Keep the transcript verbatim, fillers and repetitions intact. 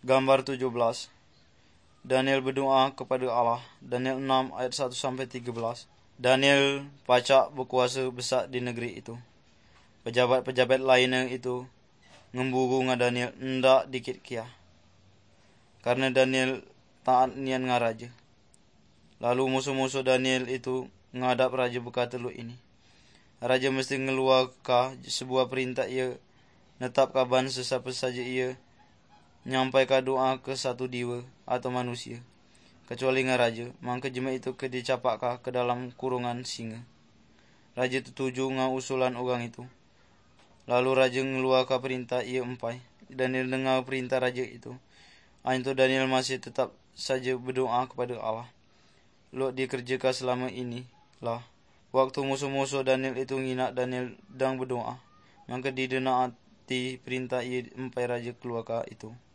Gambar tujuh belas. Daniel berdoa kepada Allah. Daniel enam ayat satu sampai tiga belas. Daniel pacak berkuasa besar di negeri itu. Pejabat-pejabat lainnya itu ngemburu dengan Daniel ndak dikit kia. Karena Daniel taat nian dengan raja. Lalu musuh-musuh Daniel itu ngadap raja berkata lu ini. Raja mesti ngeluarkan sebuah perintah ia netapkan ban sesiapa saja ia nyampaikan doa ke satu diwa atau manusia, kecuali dengan raja, maka jemaah itu ke dicapakkan ke dalam kurungan singa. Raja tertuju dengan usulan orang itu. Lalu raja ngeluarkan perintah ia empai. Daniel dengar perintah raja itu. Itu Daniel masih tetap saja berdoa kepada Allah. Lalu dikerjakan selama ini lah. Waktu musuh-musuh Daniel itu nginak Daniel dan berdoa, maka didenaati perintah ia empai raja keluarkan itu.